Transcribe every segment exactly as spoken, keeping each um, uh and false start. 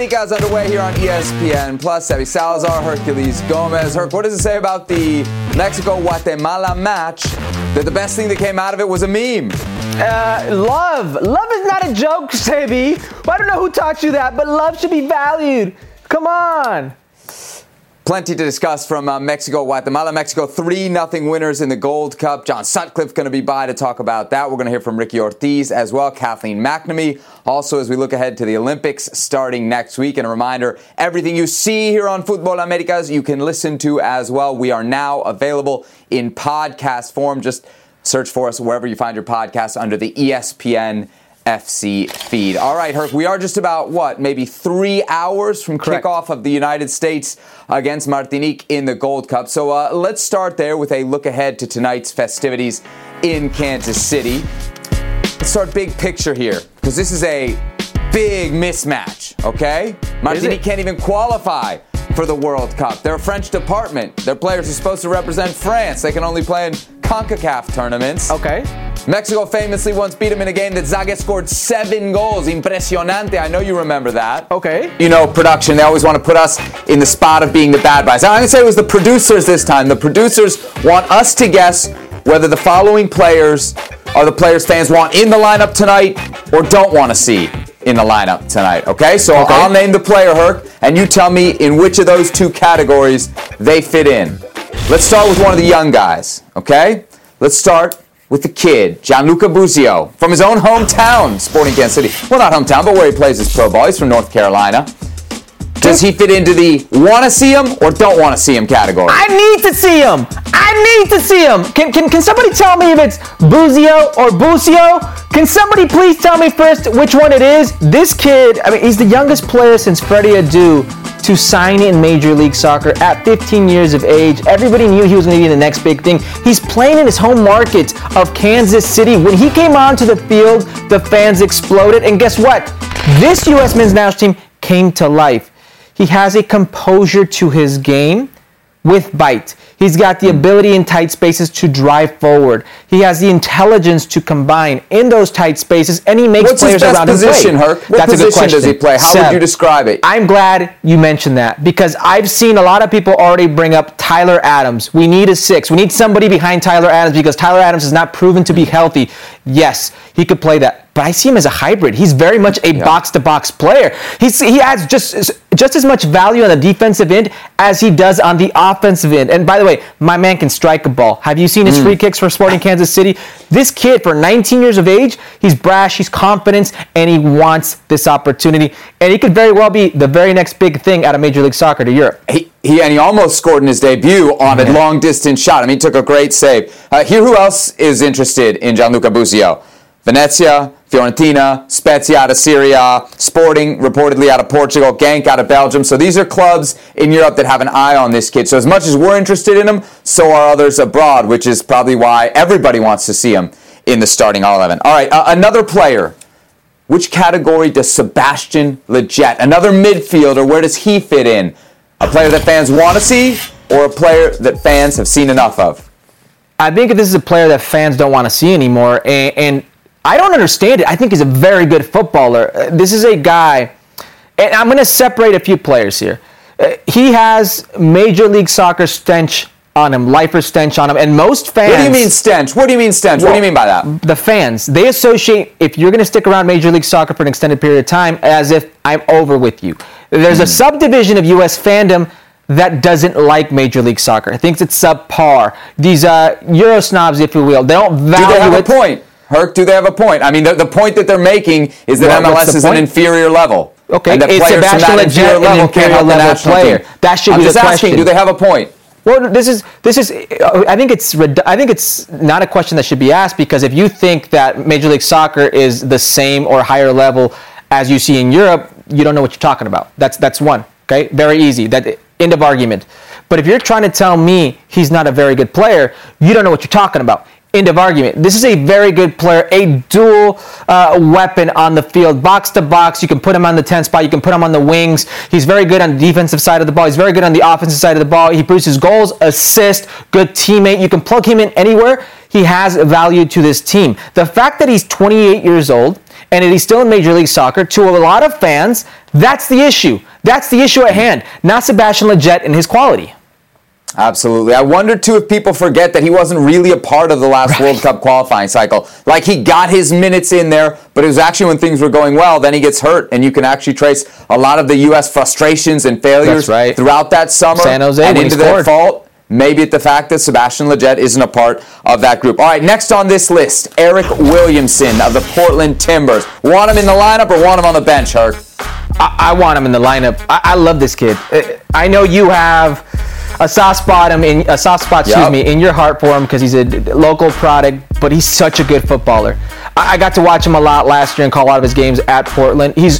Americas underway here on E S P N Plus. Sebi Salazar, Herculez Gomez. Herc, what does it say about the Mexico-Guatemala match that the best thing that came out of it was a meme? Uh, love. Love is not a joke, Sebi. I don't know who taught you that, but love should be valued. Come on. Plenty to discuss from uh, Mexico, Guatemala. Mexico three nothing winners in the Gold Cup. John Sutcliffe going to be by to talk about that. We're going to hear from Ricky Ortiz as well, Kathleen McNamee. Also, as we look ahead to the Olympics starting next week. And a reminder, everything you see here on Futbol Americas, you can listen to as well. We are now available in podcast form. Just search for us wherever you find your podcasts under the E S P N F C feed. All right, Herc, we are just about, what, maybe three hours from Correct. kickoff of the United States against Martinique in the Gold Cup. So uh, let's start there with a look ahead to tonight's festivities in Kansas City. Let's start big picture here, because this is a big mismatch, okay? Martinique can't even qualify for the World Cup. They're a French department. Their players are supposed to represent France. They can only play in CONCACAF tournaments. Okay. Mexico famously once beat them in a game that Zague scored seven goals. Impresionante. I know you remember that. Okay. You know, production, they always want to put us in the spot of being the bad guys. I'm going to say it was the producers this time. The producers want us to guess whether the following players are the players fans want in the lineup tonight or don't want to see in the lineup tonight. Okay? So Okay. I'll name the player, Herc, and you tell me in which of those two categories they fit in. Let's start with one of the young guys. Okay? Let's start with the kid, Gianluca Busio, from his own hometown, Sporting Kansas City. Well, not hometown, but where he plays his pro ball. He's from North Carolina. Does he fit into the want to see him or don't want to see him category? I need to see him. I need to see him. Can, can, can somebody tell me if it's Busio or Busio? Can somebody please tell me first which one it is? This kid, I mean, he's the youngest player since Freddie Adu to sign in Major League Soccer at fifteen years of age. Everybody knew he was going to be the next big thing. He's playing in his home market of Kansas City. When he came onto the field, the fans exploded. And guess what? This U S men's national team came to life. He has a composure to his game with bite. He's got the ability in tight spaces to drive forward. He has the intelligence to combine in those tight spaces, and he makes What's players his best around him play. position, Herc? What That's a good position question. does he play? How Seb, would you describe it? I'm glad you mentioned that because I've seen a lot of people already bring up Tyler Adams. We need a six. We need somebody behind Tyler Adams because Tyler Adams is not proven to be healthy. Yes, he could play that. But I see him as a hybrid. He's very much a Yeah. box-to-box player. He's, he adds just, just as much value on the defensive end as he does on the offensive end. And by the way, my man can strike a ball. Have you seen his Mm. free kicks for Sporting Kansas City? This kid, for nineteen years of age, he's brash, he's confident, and he wants this opportunity. And he could very well be the very next big thing out of Major League Soccer to Europe. He, he and he almost scored in his debut on a long-distance shot. I mean, he took a great save. Uh, here, who else is interested in Gianluca Busio? Venezia, Fiorentina, Spezia out of Serie A, Sporting reportedly out of Portugal, Genk out of Belgium. So these are clubs in Europe that have an eye on this kid. So as much as we're interested in him, so are others abroad, which is probably why everybody wants to see him in the starting eleven. All right, uh, another player. Which category does Sebastian Lletget, another midfielder, where does he fit in? A player that fans want to see or a player that fans have seen enough of? I think this is a player that fans don't want to see anymore, and, and I don't understand it. I think he's a very good footballer. Uh, this is a guy, and I'm going to separate a few players here. Uh, he has Major League Soccer stench on him, lifer stench on him, and most fans... What do you mean stench? What do you mean stench? Well, what do you mean by that? The fans, they associate, if you're going to stick around Major League Soccer for an extended period of time, as if I'm over with you. There's mm. a subdivision of U S fandom that doesn't like Major League Soccer. Thinks it's subpar. These uh, Euro snobs, if you will, they don't value it. Do they have a point? Herc, do they have a point? I mean, the, the point that they're making is that well, M L S is point? an inferior level. Okay, and that it's players from Sebastian that inferior Lletget, level an can't inferior help the level national player. team. That should I'm be just the asking, question. do they have a point? Well, this is this is. I think it's I think it's not a question that should be asked because if you think that Major League Soccer is the same or higher level as you see in Europe, you don't know what you're talking about. That's that's one. Okay, very easy. That end of argument. But if you're trying to tell me he's not a very good player, you don't know what you're talking about. End of argument. This is a very good player, a dual uh, weapon on the field, box to box. You can put him on the ten spot. You can put him on the wings. He's very good on the defensive side of the ball. He's very good on the offensive side of the ball. He produces goals, assists, good teammate. You can plug him in anywhere. He has value to this team. The fact that he's twenty-eight years old and he's still in Major League Soccer. To a lot of fans, that's the issue. That's the issue at hand, not Sebastian Lletget and his quality. Absolutely. I wonder, too, if people forget that he wasn't really a part of the last right. World Cup qualifying cycle. Like, he got his minutes in there, but it was actually when things were going well, then he gets hurt, and you can actually trace a lot of the U S frustrations and failures right. throughout that summer San Jose, and into their fault. Maybe at the fact that Sebastian Lletget isn't a part of that group. All right, next on this list, Eric Williamson of the Portland Timbers. Want him in the lineup or want him on the bench, Herc? I, I want him in the lineup. I, I love this kid. I know you have a soft spot him in a soft spot, excuse yep. me, in your heart for him because he's a local product, but he's such a good footballer. I, I got to watch him a lot last year and call a lot of his games at Portland. He's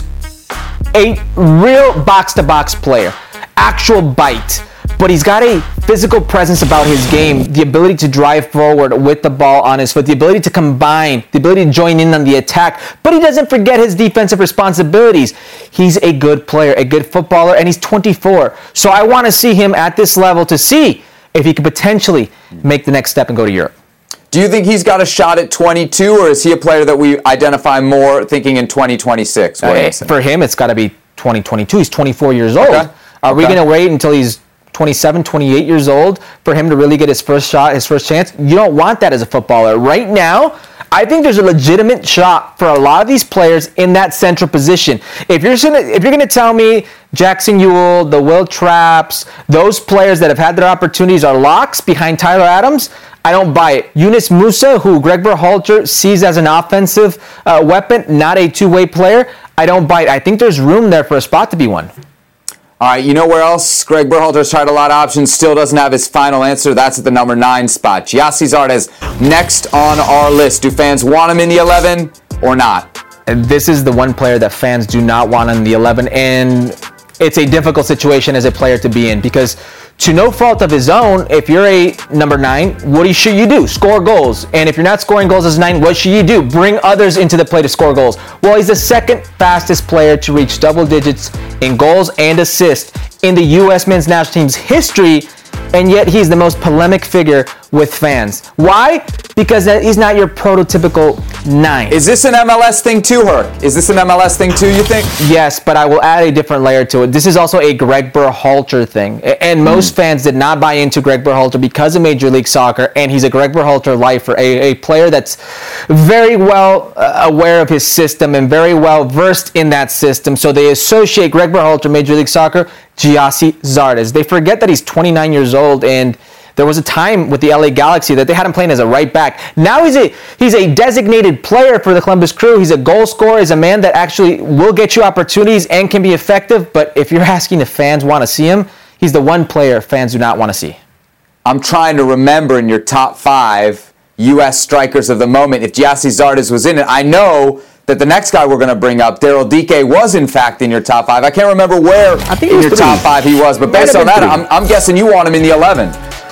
a real box-to-box player, actual bite. But he's got a physical presence about his game, the ability to drive forward with the ball on his foot, the ability to combine, the ability to join in on the attack. But he doesn't forget his defensive responsibilities. He's a good player, a good footballer, and he's twenty-four. So I want to see him at this level to see if he could potentially make the next step and go to Europe. Do you think he's got a shot at twenty-two, or is he a player that we identify more thinking in twenty twenty-six? Uh, for him, it's got to be twenty twenty-two. He's twenty-four years old. Okay. Are okay. we going to wait until he's twenty-seven, twenty-eight years old for him to really get his first shot, his first chance? You don't want that as a footballer. Right now, I think there's a legitimate shot for a lot of these players in that central position. If you're gonna, if you're going to tell me Jackson Ewell, the Will Trapps, those players that have had their opportunities are locks behind Tyler Adams, I don't buy it. Yunus Musa, who Greg Berhalter sees as an offensive uh, weapon, not a two-way player, I don't buy it. I think there's room there for a spot to be one. All right, you know where else Greg Berhalter's tried a lot of options, still doesn't have his final answer? That's at the number nine spot. Gyasi Zardes next on our list. Do fans want him in the eleven or not? And this is the one player that fans do not want in the eleven, and it's a difficult situation as a player to be in because to no fault of his own, if you're a number nine, what should you do? Score goals. And if you're not scoring goals as nine, what should you do? Bring others into the play to score goals. Well, he's the second fastest player to reach double digits in goals and assists in the U S men's national team's history, and yet he's the most polemic figure with fans. Why? Because he's not your prototypical nine. Is this an M L S thing too, Herc? Is this an M L S thing too, you think? Yes, but I will add a different layer to it. This is also a Greg Berhalter thing. And most mm. fans did not buy into Greg Berhalter because of Major League Soccer, and he's a Greg Berhalter lifer, a, a player that's very well uh, aware of his system and very well versed in that system. So they associate Greg Berhalter, Major League Soccer, Gyasi Zardes. They forget that he's twenty-nine years old, and there was a time with the L A Galaxy that they had him playing as a right back. Now he's a he's a designated player for the Columbus Crew. He's a goal scorer. He's a man that actually will get you opportunities and can be effective. But if you're asking if fans want to see him, he's the one player fans do not want to see. I'm trying to remember in your top five U S strikers of the moment if Gyasi Zardes was in it. I know that the next guy we're going to bring up, Daryl Dike, was in fact in your top five. I can't remember where I think in your three. top five he was, but based on that, I'm, I'm guessing you want him in the eleven.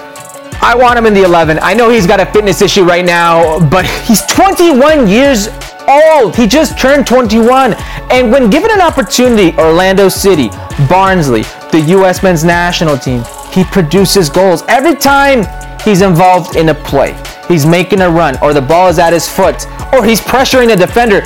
I want him in the eleven. I know he's got a fitness issue right now, but he's twenty-one years old. He just turned twenty-one. And when given an opportunity, Orlando City, Barnsley, the U S men's national team, he produces goals. Every time he's involved in a play, he's making a run, or the ball is at his foot, or he's pressuring a defender,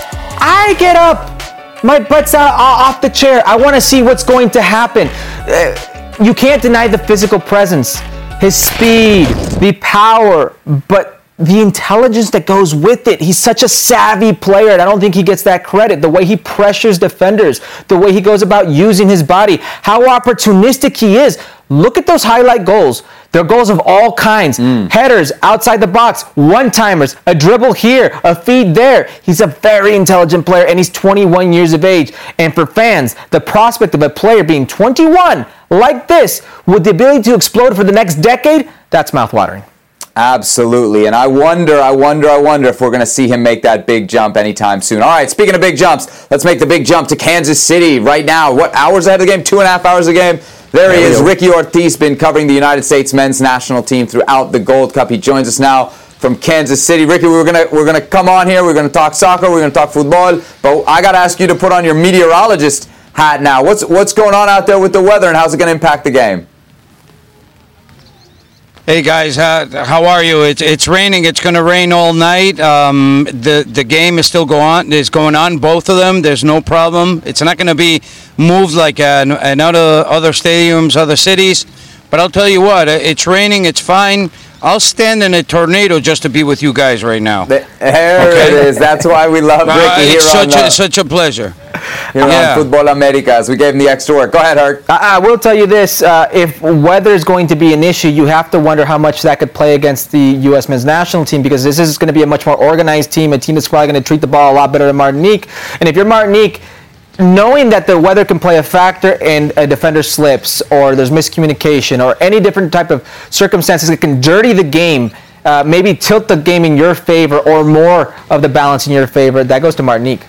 I get up. My butt's out, off the chair. I want to see what's going to happen. Uh, you can't deny the physical presence, his speed, the power, but the intelligence that goes with it. He's such a savvy player, and I don't think he gets that credit. The way he pressures defenders, the way he goes about using his body, how opportunistic he is. Look at those highlight goals. They're goals of all kinds. Mm. Headers outside the box, one-timers, a dribble here, a feed there. He's a very intelligent player, and he's twenty-one years of age. And for fans, the prospect of a player being twenty-one like this with the ability to explode for the next decade, that's mouthwatering. Absolutely. And I wonder, I wonder, I wonder if we're going to see him make that big jump anytime soon. All right, speaking of big jumps, let's make the big jump to Kansas City right now. What, hours ahead of the game? Two and a half hours of the game? There, there he is. Go. Ricky Ortiz, been covering the United States men's national team throughout the Gold Cup. He joins us now from Kansas City. Ricky, we're gonna we're gonna come on here. We're gonna talk soccer. We're gonna talk football. But I gotta ask you to put on your meteorologist hat now. What's what's going on out there with the weather, and how's it gonna impact the game? Hey guys, uh, how are you? It's it's raining. It's going to rain all night. Um, the the game is still go on. Is going on. Both of them. There's no problem. It's not going to be moved like uh, in other other stadiums, other cities. But I'll tell you what. It's raining. It's fine. I'll stand in a tornado just to be with you guys right now. There okay? it is. That's why we love Ricky uh, here it's on such the, a, such a pleasure. Here yeah. on Football Americas. We gave him the extra work. Go ahead, Hurt. I, I will tell you this. Uh, if weather is going to be an issue, you have to wonder how much that could play against the U S men's national team, because this is going to be a much more organized team, a team that's probably going to treat the ball a lot better than Martinique. And if you're Martinique, knowing that the weather can play a factor and a defender slips or there's miscommunication or any different type of circumstances that can dirty the game, uh, maybe tilt the game in your favor or more of the balance in your favor, that goes to Martinique.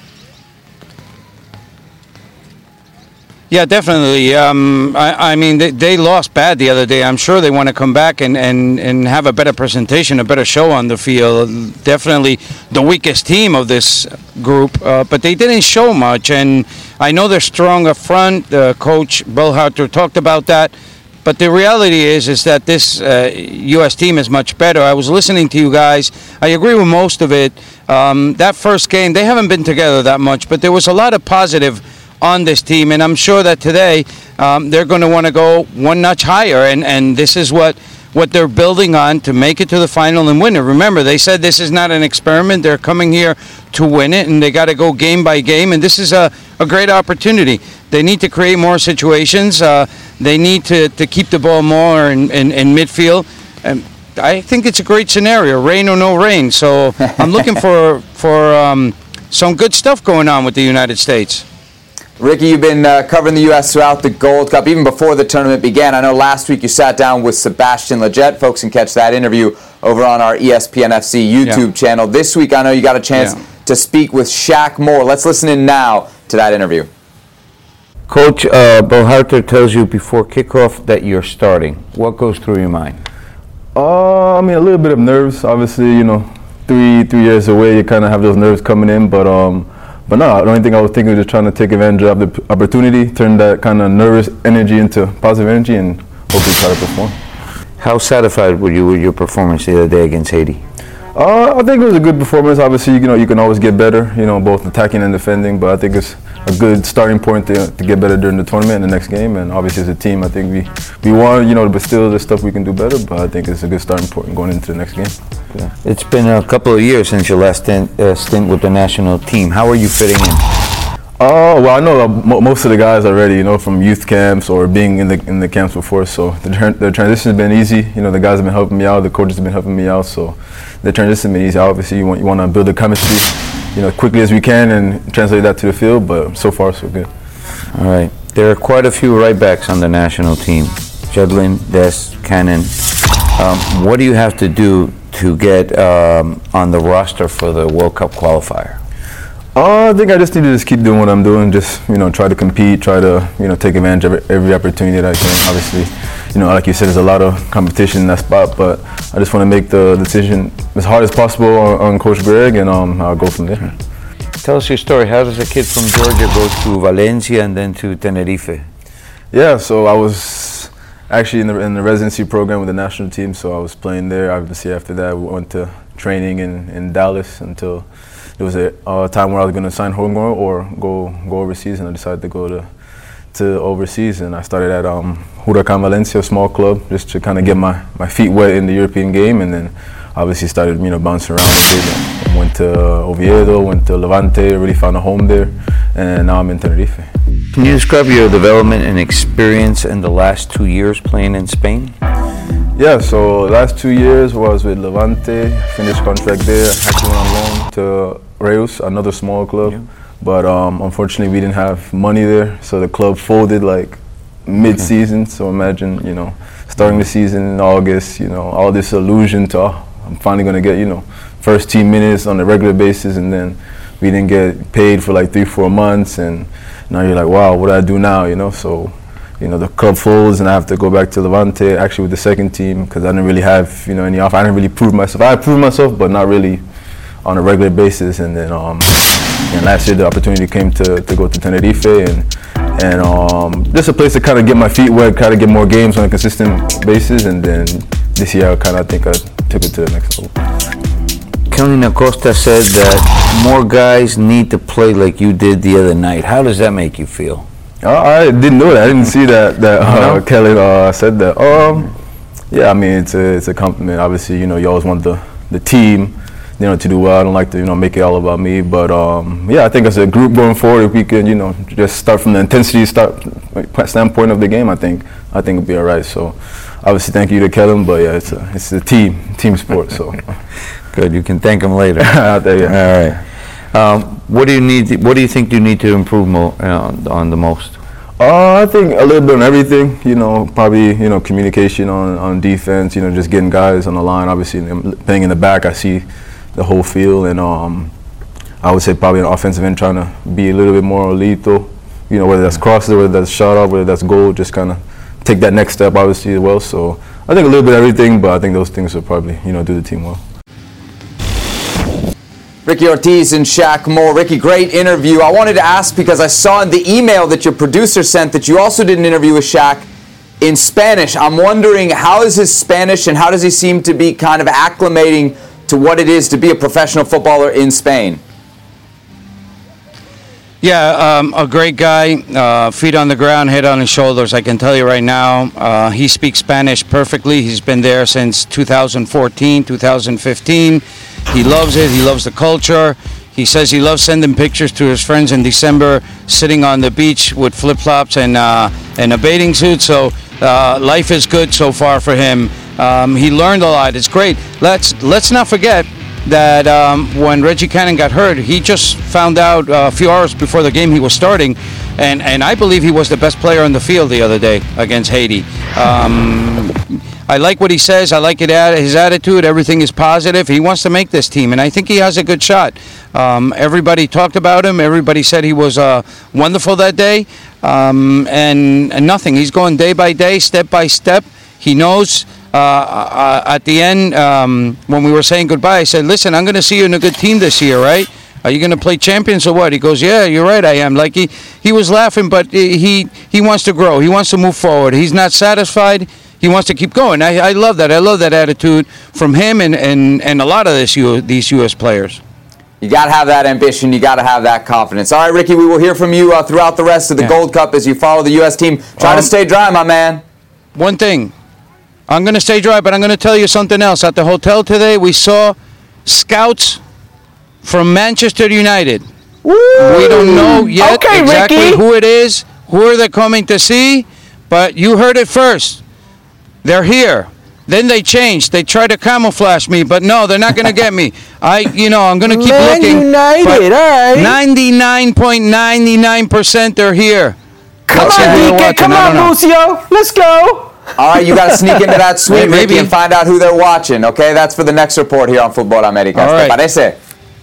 Yeah, definitely. Um, I, I mean, they, they lost bad the other day. I'm sure they want to come back and, and, and have a better presentation, a better show on the field. Definitely the weakest team of this group, uh, but they didn't show much. And I know they're strong up front. Uh, Coach Berhalter talked about that. But the reality is is that this uh, U S team is much better. I was listening to you guys. I agree with most of it. Um, that first game, they haven't been together that much, but there was a lot of positive on this team, and I'm sure that today um, they're going to want to go one notch higher, and, and this is what, what they're building on to make it to the final and win it. Remember, they said this is not an experiment. They're coming here to win it, and they got to go game by game, and this is a, a great opportunity. They need to create more situations. Uh, they need to, to keep the ball more in, in, in midfield. And I think it's a great scenario, rain or no rain. So I'm looking for, for um, some good stuff going on with the United States. Ricky, you've been uh, covering the U S throughout the Gold Cup, even before the tournament began. I know last week you sat down with Sebastian Lletget. Folks can catch that interview over on our E S P N F C YouTube yeah. channel. This week, I know you got a chance yeah. to speak with Shaq Moore. Let's listen in now to that interview. Coach, uh, Berhalter tells you before kickoff that you're starting. What goes through your mind? Uh, I mean, a little bit of nerves. Obviously, you know, three three years away, you kind of have those nerves coming in, but um. But no, the only thing I was thinking was just trying to take advantage of the opportunity, turn that kind of nervous energy into positive energy, and hopefully try to perform. How satisfied were you with your performance the other day against Haiti? Uh, I think it was a good performance. Obviously, you know, you can always get better, you know, both attacking and defending, but I think it's a good starting point to, to get better during the tournament and the next game. And obviously, as a team, I think we, we won, you know, but still there's stuff we can do better, but I think it's a good starting point going into the next game. Yeah. It's been a couple of years since your last stint, uh, stint with the national team. How are you fitting in? Oh, uh, well, I know uh, mo most of the guys already, you know, from youth camps or being in the in the camps before. So the, tra the transition has been easy. You know, the guys have been helping me out. The coaches have been helping me out. So the transition has been easy. Obviously, you want you want to build the chemistry, you know, quickly as we can and translate that to the field. But so far, so good. All right. There are quite a few right backs on the national team. Jedlin, Des, Cannon. Um, what do you have to do to get um, on the roster for the World Cup qualifier? Uh, I think I just need to just keep doing what I'm doing. Just, you know, try to compete, try to, you know, take advantage of every opportunity that I can. Obviously, you know, like you said, there's a lot of competition in that spot, but I just want to make the decision as hard as possible on, on Coach Greg, and um, I'll go from there. Tell us your story. How does a kid from Georgia go to Valencia and then to Tenerife? Yeah, so I was actually in the in the residency program with the national team, so I was playing there. Obviously, after that, we went to training in, in Dallas until there was a uh, time where I was going to sign homegrown or go go overseas, and I decided to go to to overseas. And I started at um, Huracan Valencia, a small club, just to kind of get my, my feet wet in the European game, and then obviously started, you know, bouncing around a bit. And went to Oviedo, went to Levante, really found a home there, and now I'm in Tenerife. Can you describe your development and experience in the last two years playing in Spain? Yeah, so last two years was with Levante, finished contract there, actually went on loan to Reus, another small club, yeah. but um, unfortunately we didn't have money there, so the club folded like mid-season. So imagine, you know, starting the season in August, you know, all this illusion to, oh, I'm finally going to get, you know, first team minutes on a regular basis, and then we didn't get paid for like three, four months, and now you're like, wow, what do I do now, you know? So, you know, the club folds, and I have to go back to Levante, actually with the second team, because I didn't really have, you know, any offer. I didn't really prove myself. I proved myself, but not really on a regular basis. And then, um, and last year the opportunity came to, to go to Tenerife, and and um, just a place to kind of get my feet wet, kind of get more games on a consistent basis, and then this year I kind of think I took it to the next level. Kellyn Acosta said that more guys need to play like you did the other night. How does that make you feel? Uh, I didn't know that. I didn't see that. That uh, No? Kellyn uh, said that. Um, yeah, I mean it's a it's a compliment. Obviously, you know, you always want the the team, you know, to do well. I don't like to, you know, make it all about me. But um, yeah, I think as a group going forward, if we can, you know, just start from the intensity start standpoint of the game, I think I think it'll be all right. So obviously, thank you to Kellyn. But yeah, it's a it's a team team sport. So Good. You can thank him later. out there, yeah. All right. Um, what do you need? To, what do you think you need to improve mo- uh, on the most? Uh, I think a little bit on everything, you know, probably, you know, communication on, on defense, you know, just getting guys on the line. Obviously, playing in the back, I see the whole field. And um, I would say probably on offensive end, trying to be a little bit more lethal, you know, whether that's crosses, whether that's shot up, whether that's goal, just kind of take that next step, obviously, as well. So I think a little bit of everything, but I think those things will probably, you know, do the team well. Ricky Ortiz and Shaq Moore. Ricky, great interview. I wanted to ask because I saw in the email that your producer sent that you also did an interview with Shaq in Spanish. I'm wondering, how is his Spanish and how does he seem to be kind of acclimating to what it is to be a professional footballer in Spain? Yeah, um, a great guy, uh, feet on the ground, head on his shoulders. I can tell you right now, uh, he speaks Spanish perfectly. He's been there since two thousand fourteen, two thousand fifteen. He loves it. He loves the culture. He says he loves sending pictures to his friends in December, sitting on the beach with flip-flops and uh, and a bathing suit. So uh, life is good so far for him. Um, he learned a lot. It's great. Let's let's not forget that um, when Reggie Cannon got hurt, he just found out uh, a few hours before the game he was starting, and, and I believe he was the best player on the field the other day against Haiti. Um, I like what he says. I like it, his attitude. Everything is positive. He wants to make this team, and I think he has a good shot. Um, everybody talked about him. Everybody said he was uh, wonderful that day, um, and, and nothing. He's going day by day, step by step. He knows. Uh, uh, at the end, um, when we were saying goodbye, I said, listen, I'm going to see you in a good team this year, right? Are you going to play champions or what? He goes, yeah, you're right, I am. Like, he, he was laughing, but he, he wants to grow. He wants to move forward. He's not satisfied. He wants to keep going. I, I love that. I love that attitude from him and, and, and a lot of this U, these U S players. You got to have that ambition. You got to have that confidence. All right, Ricky, we will hear from you uh, throughout the rest of the Yeah. Gold Cup as you follow the U S team. Try Um, to stay dry, my man. One thing. I'm going to stay dry, but I'm going to tell you something else. At the hotel today, we saw scouts from Manchester United. Woo! We don't know yet Okay, exactly Ricky. who it is, who are they coming to see, but you heard it first. They're here. Then they changed. They tried to camouflage me, but no, they're not going to get me. I, you know, I'm going to keep Man looking. United, but all right. ninety-nine point nine nine percent they're here. Come Let's see on, who they're D K. watching. Come I on, don't know. Lucio. Let's go. All right, you got to sneak into that suite, Hey, maybe. Ricky, and find out who they're watching, okay? That's for the next report here on Fútbol Americas. All right. ¿Te parece?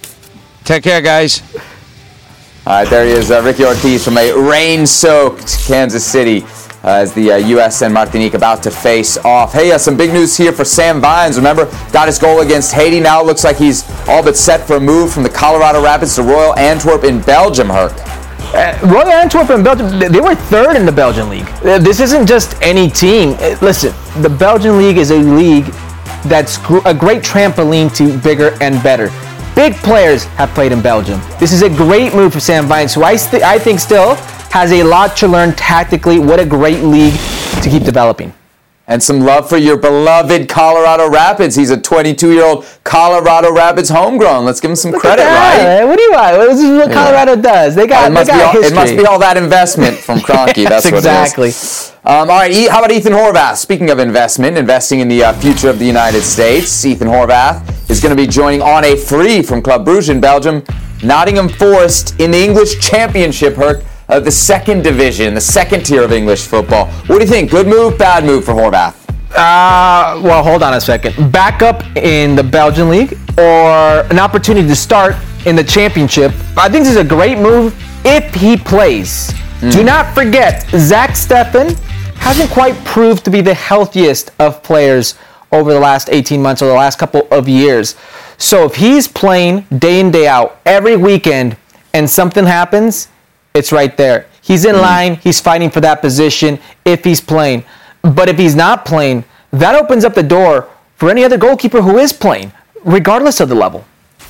Take care, guys. All right, there he is, uh, Ricky Ortiz from a rain-soaked Kansas City uh, as the uh, U S and Martinique about to face off. Hey, uh, some big news here for Sam Vines. Remember, got his goal against Haiti. Now it looks like he's all but set for a move from the Colorado Rapids to Royal Antwerp in Belgium, Herc. Uh, Royal Antwerp and Belgium, they- they were third in the Belgian league. Uh, This isn't just any team. Uh, Listen, the Belgian league is a league that's gr- a great trampoline to bigger and better. Big players have played in Belgium. This is a great move for Sam Vines, who I, st- I think still has a lot to learn tactically. What a great league to keep developing. And some love for your beloved Colorado Rapids. He's a twenty-two-year-old Colorado Rapids homegrown. Let's give him some credit, Yeah, right? What do you want? This is what Colorado does. They got, it, they must be got all, history. it must be all that investment from Kroenke. That's Yes, what exactly. it is. Um, all right, E- how about Ethan Horvath? Speaking of investment, investing in the uh, future of the United States, Ethan Horvath is going to be joining on a free from Club Brugge in Belgium, Nottingham Forest in the English Championship, Herc, uh, the second division, the second tier of English football. What do you think? Good move, bad move for Horvath? Uh, well, hold on a second. Back up in the Belgian league or an opportunity to start in the championship. I think this is a great move if he plays. Do not forget, Zach Steffen hasn't quite proved to be the healthiest of players over the last eighteen months or the last couple of years. So if he's playing day in, day out, every weekend, and something happens, it's right there. He's in line. He's fighting for that position if he's playing. But if he's not playing, that opens up the door for any other goalkeeper who is playing, regardless of the level.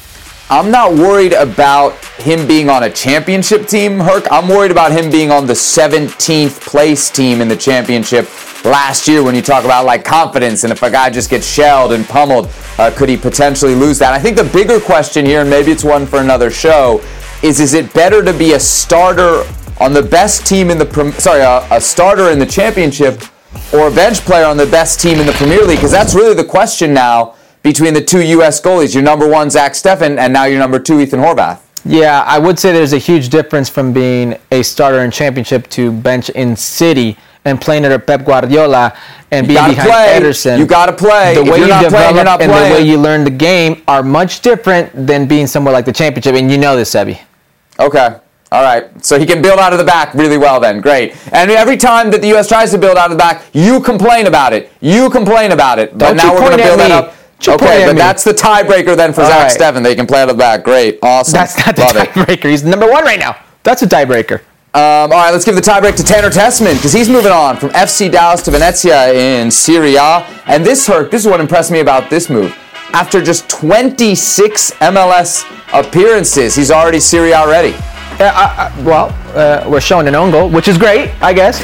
I'm not worried about him being on a championship team, Herc. I'm worried about him being on the seventeenth place team in the championship last year when you talk about like confidence and if a guy just gets shelled and pummeled, uh, could he potentially lose that? I think the bigger question here, and maybe it's one for another show, is is it better to be a starter on the best team in the, sorry, a, a starter in the championship or a bench player on the best team in the Premier League? Because that's really the question now between the two U S goalies. Your number one, Zach Steffen, and now your number two, Ethan Horvath. Yeah, I would say there's a huge difference from being a starter in championship to bench in City and playing under Pep Guardiola and you being behind play. Ederson. You got to play. The if way you're you not develop playing, you're not and playing. the way you learn the game are much different than being somewhere like the championship, and you know this, Sebi. Okay. All right. So he can build out of the back really well then. Great. And every time that the U S tries to build out of the back, you complain about it. You complain about it. But Don't now you we're going to point build at that me. up. You Okay, but me. that's the tiebreaker then for All Zach right. Steffen. They can play out of the back. Great. Awesome. That's not the Love it. tiebreaker. He's number one right now. That's a tiebreaker. Um, all right, let's give the tiebreak to Tanner Tessman because he's moving on from F C Dallas to Venezia in Serie A. And this, Herc, this is what impressed me about this move. After just twenty-six M L S appearances, he's already Serie A ready. Uh, uh, well, uh, we're showing an own goal, which is great, I guess.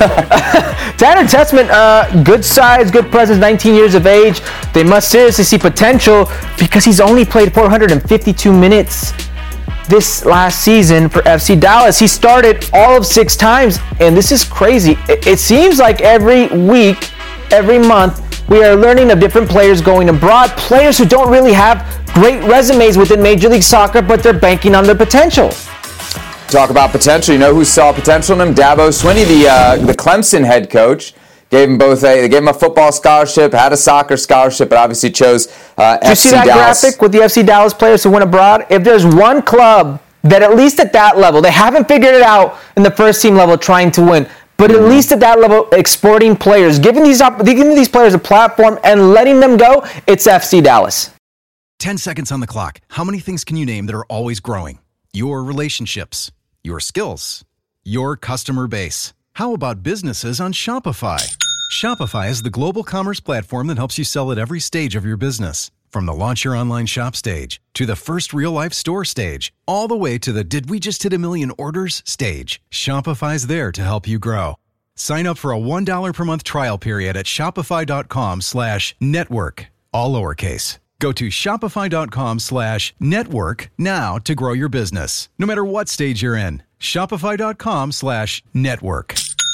Tanner Tessman, uh, good size, good presence, nineteen years of age. They must seriously see potential because he's only played four hundred fifty-two minutes this last season for F C Dallas. He started all of six times, and this is crazy. It, it seems like every week, every month, we are learning of different players going abroad, players who don't really have great resumes within Major League Soccer, but they're banking on their potential. Talk about potential. You know who saw potential in him? Dabo Swinney, the uh, the Clemson head coach. Gave him both a they gave him a football scholarship, had a soccer scholarship, but obviously chose uh, Do you F C see that Dallas. graphic with the F C Dallas players who went abroad? If there's one club that at least at that level, they haven't figured it out in the first team level trying to win, but at least at that level exporting players, giving these up, giving these players a platform and letting them go, it's F C Dallas. ten seconds on the clock. How many things can you name that are always growing? Your relationships, your skills, your customer base. How about businesses on Shopify? Shopify is the global commerce platform that helps you sell at every stage of your business. From the launch your online shop stage, to the first real-life store stage, all the way to the did we just hit a million orders stage. Shopify's there to help you grow. Sign up for a one dollar per month trial period at shopify.com slash network, all lowercase. Go to shopify.com slash network now to grow your business, no matter what stage you're in. Shopify.com slash network.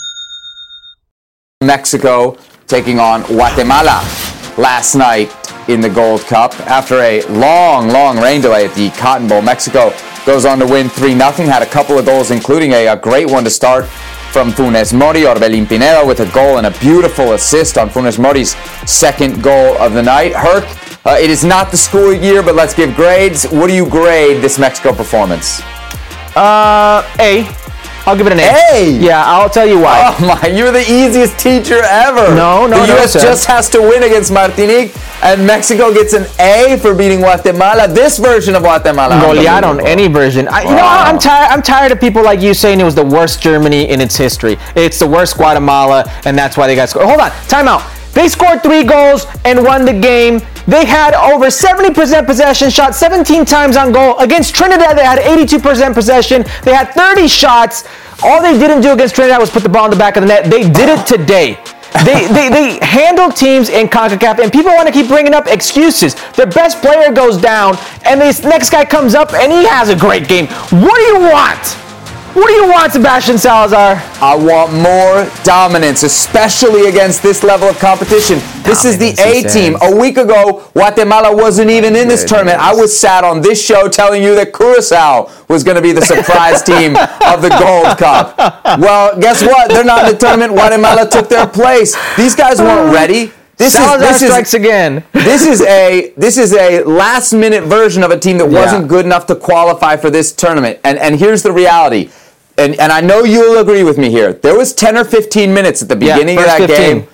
Mexico taking on Guatemala last night in the Gold Cup. After a long, long rain delay at the Cotton Bowl, Mexico goes on to win three nothing. Had a couple of goals, including a, a great one to start from Funes Mori. Orbelín Pineda with a goal and a beautiful assist on Funes Mori's second goal of the night. Herc, uh, it is not the school year, but let's give grades. What do you grade this Mexico performance? Uh, A. I'll give it an A. A? Yeah, I'll tell you why. Oh my, you're the easiest teacher ever. No, no, The no, U S sir. just has to win against Martinique, and Mexico gets an A for beating Guatemala. This version of Guatemala. Golear on unbelievable. any version. I, You know, Wow. I'm tired. I'm tired of people like you saying it was the worst Germany in its history. It's the worst Guatemala, and that's why they got scored. Hold on, time out. They scored three goals and won the game. They had over seventy percent possession, shot seventeen times on goal. Against Trinidad, they had eighty-two percent possession. They had thirty shots. All they didn't do against Trinidad was put the ball in the back of the net. They did it today. They, they they handle teams in CONCACAF, and people want to keep bringing up excuses. Their best player goes down, and this next guy comes up, and he has a great game. What do you want? What do you want, Sebastian Salazar? I want more dominance, especially against this level of competition. This is the A team. A week ago, Guatemala wasn't even in this tournament. I was sat on this show telling you that Curacao was going to be the surprise team of the Gold Cup. Well, guess what? They're not in the tournament. Guatemala took their place. These guys weren't ready. This Salazar is, this strikes is, again. this is a this is a last minute version of a team that wasn't Yeah. good enough to qualify for this tournament. And and here's the reality. And and I know you'll agree with me here. There was ten or fifteen minutes at the beginning yeah, of that first fifteen. game Yeah.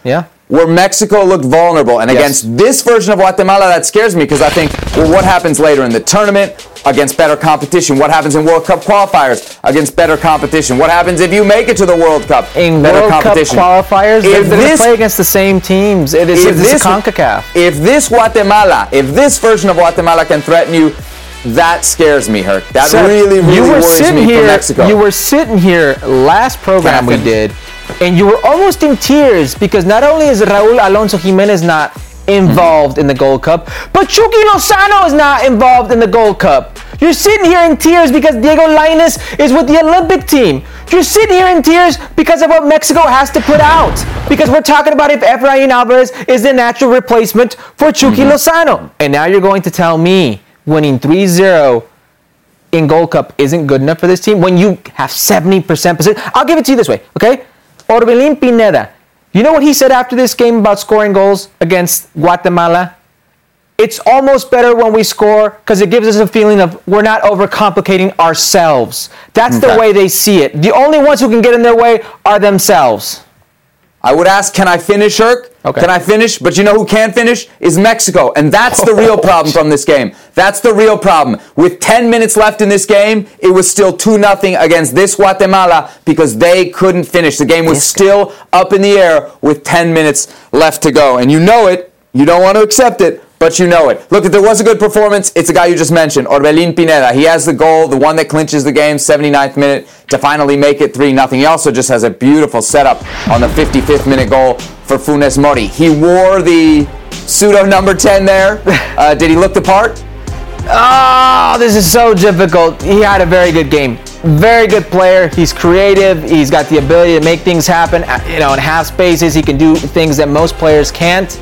where Mexico looked vulnerable. And Yes. against this version of Guatemala, that scares me because I think, well, what happens later in the tournament against better competition? What happens in World Cup qualifiers against better competition? What happens if you make it to the World Cup? In better World Cup competition. qualifiers, they're If going to this- play against the same teams. It is if this this CONCACAF. If this Guatemala, if this version of Guatemala can threaten you, that scares me, Herc. That Seth, really, really you were worries sitting me here, for Mexico. You were sitting here last program we Captain. did, and you were almost in tears because not only is Raul Alonso Jimenez not involved in the Gold Cup, but Chucky Lozano is not involved in the Gold Cup. You're sitting here in tears because Diego Lainez is with the Olympic team. You're sitting here in tears because of what Mexico has to put out. Because we're talking about if Efrain Alvarez is the natural replacement for Chucky Mm-hmm. Lozano. And now you're going to tell me winning three zero in Gold Cup isn't good enough for this team when you have seventy percent possession. I'll give it to you this way, okay? Orbelín Pineda. You know what he said after this game about scoring goals against Guatemala? It's almost better when we score because it gives us a feeling of we're not overcomplicating ourselves. That's Okay. the way they see it. The only ones who can get in their way are themselves. I would ask, can I finish, Herc? Okay. Can I finish? But you know who can finish? Is Mexico. And that's the real problem from this game. That's the real problem. With ten minutes left in this game, it was still two nothing against this Guatemala because they couldn't finish. The game was still up in the air with ten minutes left to go. And you know it. You don't want to accept it, but you know it. Look, if there was a good performance, it's the guy you just mentioned, Orbelín Pineda. He has the goal, the one that clinches the game, seventy-ninth minute, to finally make it three nothing. He also just has a beautiful setup on the fifty-fifth minute goal for Funes Mori. He wore the pseudo number ten there. Uh, did he look the part? Oh, this is so difficult. He had a very good game. Very good player. He's creative. He's got the ability to make things happen. You know, in half spaces, he can do things that most players can't.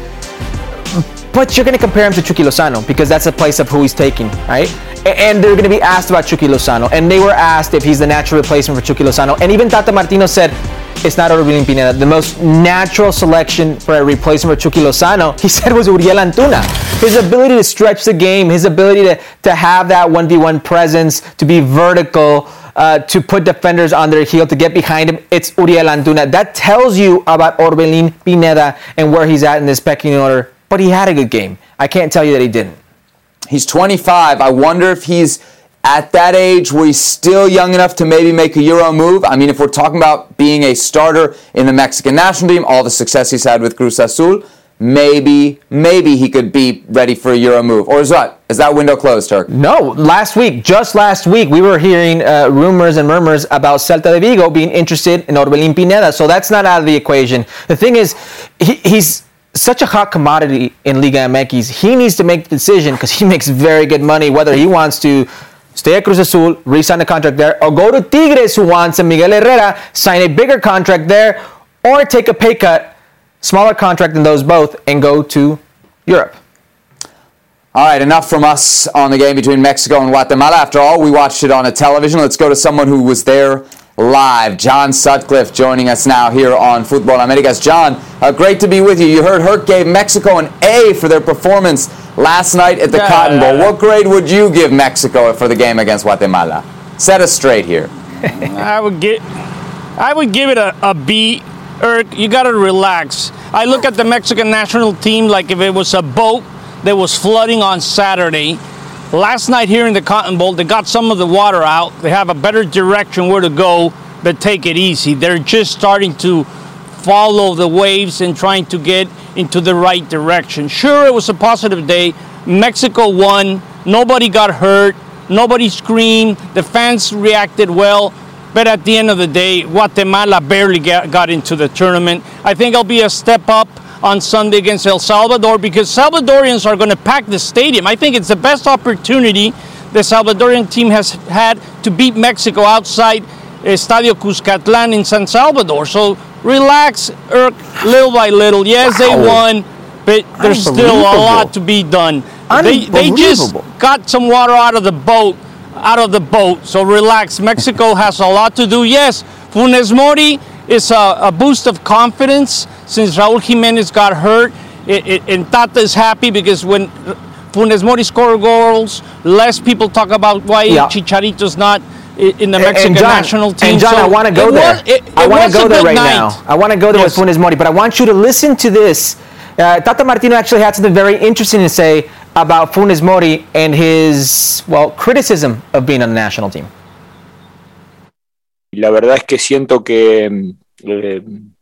But you're going to compare him to Chucky Lozano because that's a place of who he's taking, right? And they're going to be asked about Chucky Lozano. And they were asked if he's the natural replacement for Chucky Lozano. And even Tata Martino said, it's not Orbelín Pineda. The most natural selection for a replacement for Chucky Lozano, he said, was Uriel Antuna. His ability to stretch the game, his ability to, to have that one v one presence, to be vertical, uh, to put defenders on their heel, to get behind him, it's Uriel Antuna. That tells you about Orbelín Pineda and where he's at in this pecking order. But he had a good game. I can't tell you that he didn't. He's twenty-five. I wonder if he's at that age where he's still young enough to maybe make a Euro move. I mean, if we're talking about being a starter in the Mexican national team, all the success he's had with Cruz Azul, maybe, maybe he could be ready for a Euro move. Or is that, is that window closed, Turk? No, last week, just last week, we were hearing uh, rumors and murmurs about Celta de Vigo being interested in Orbelín Pineda, so that's not out of the equation. The thing is, he, he's such a hot commodity in Liga M X. He needs to make the decision because he makes very good money, whether he wants to stay at Cruz Azul, re-sign a contract there, or go to Tigres, who wants a Miguel Herrera, sign a bigger contract there, or take a pay cut, smaller contract than those both, and go to Europe. All right, enough from us on the game between Mexico and Guatemala. After all, we watched it on a television. Let's go to someone who was there live. John Sutcliffe joining us now here on Futbol Americas. John, uh, great to be with you. You heard Herc gave Mexico an A for their performance last night at the Yeah, Cotton Bowl. yeah, yeah. What grade would you give Mexico for the game against Guatemala? Set us straight here. I would get, I would give it a, a B. Eric, you gotta relax. I look at the Mexican national team like if it was a boat that was flooding on Saturday. Last night here in the Cotton Bowl, they got some of the water out. They have a better direction where to go, but take it easy. They're just starting to follow the waves and trying to get into the right direction. Sure, it was a positive day. Mexico won. Nobody got hurt. Nobody screamed. The fans reacted well. But at the end of the day, Guatemala barely got, got into the tournament. I think it'll be a step up on Sunday against El Salvador because Salvadorians are going to pack the stadium. I think it's the best opportunity the Salvadorian team has had to beat Mexico outside Estadio Cuscatlán in San Salvador. So relax, Irk, little by little. Yes, they won, but there's still a lot to be done. They, they just got some water out of the boat, out of the boat. So relax. Mexico has a lot to do. Yes, Funes Mori is a, a boost of confidence since Raul Jimenez got hurt. It, it, and Tata is happy because when Funes Mori scores goals, less people talk about why Yeah. Chicharito's not in the Mexican and John, national team. And John, so I want to go it there. Was, it, I want to go there right night. now. I want to go there yes. with Funes Mori, but I want you to listen to this. Uh, Tata Martino actually had something very interesting to say about Funes Mori and his, well, criticism of being on the national team. La verdad es que siento que eh,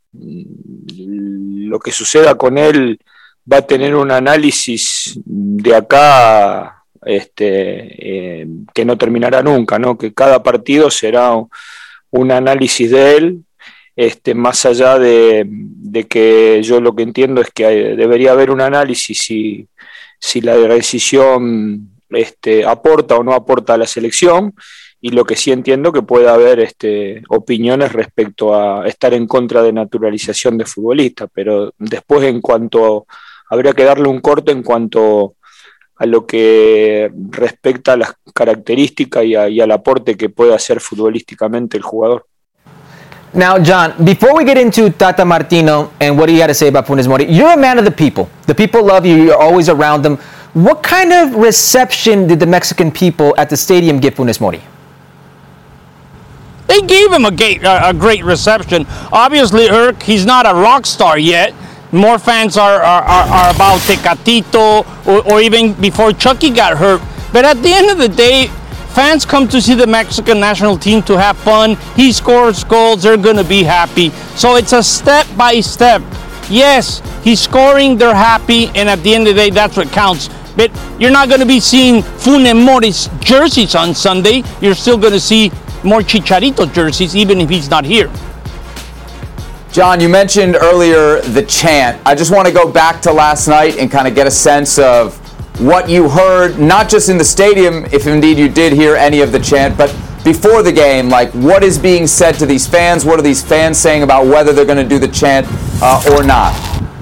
lo que suceda con él va a tener un análisis de acá este, eh, que no terminará nunca, ¿no? Que cada partido será un análisis de él, este, más allá de, de que yo lo que entiendo es que hay, debería haber un análisis si, si la decisión este, aporta o no aporta a la selección, y lo que sí entiendo que puede haber este, opiniones respecto a estar en contra de naturalización de futbolistas, pero después en cuanto habría que darle un corte en cuanto a lo que respecta a las características y, a, y al aporte que puede hacer futbolísticamente el jugador. Now, John, before we get into Tata Martino and what he had to say about Funes Mori, you're a man of the people. The people love you. You're always around them. What kind of reception did the Mexican people at the stadium give Funes Mori? They gave him a great, uh, a great reception. Obviously, Irk, he's not a rock star yet. More fans are, are, are, are about Tecatito or, or even before Chucky got hurt. But at the end of the day, fans come to see the Mexican national team to have fun. He scores goals, they're going to be happy. So it's a step by step. Yes, he's scoring, they're happy, and at the end of the day, that's what counts. But you're not going to be seeing Funes Mori's jerseys on Sunday. You're still going to see more Chicharito jerseys, even if he's not here. John, you mentioned earlier the chant. I just want to go back to last night and kind of get a sense of what you heard, not just in the stadium, if indeed you did hear any of the chant, but before the game, like what is being said to these fans? What are these fans saying about whether they're going to do the chant uh, or not?